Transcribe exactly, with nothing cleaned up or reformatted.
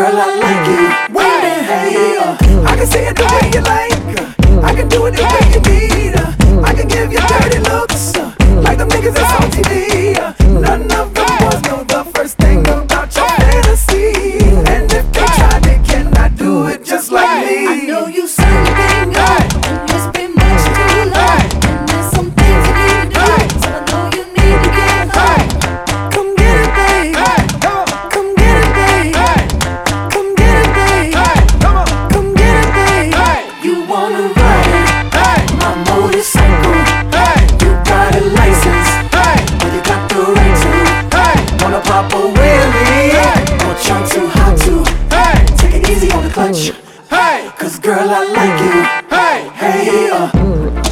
girl, I like you. Wait a hey, uh, I can see it the way you like. Uh, I can do it the way you need. Uh, I can give you dirty looks, uh, like them niggas that's on T V. Uh, none of them boys know the first thing about your fantasy. And if they try, they cannot do it just like me. I know you something good, and it's been much too long. And there's some things you need to do, so I know you need to get home. Come get it, babe. Come get it, babe. Come get it, babe. Come get it, babe. You wanna ride my motorcycle? You got a license, but you got the right to. Wanna pop a wheelie? Want you to how to? Take it easy on the clutch. Cause girl, I like you. Hey, uh.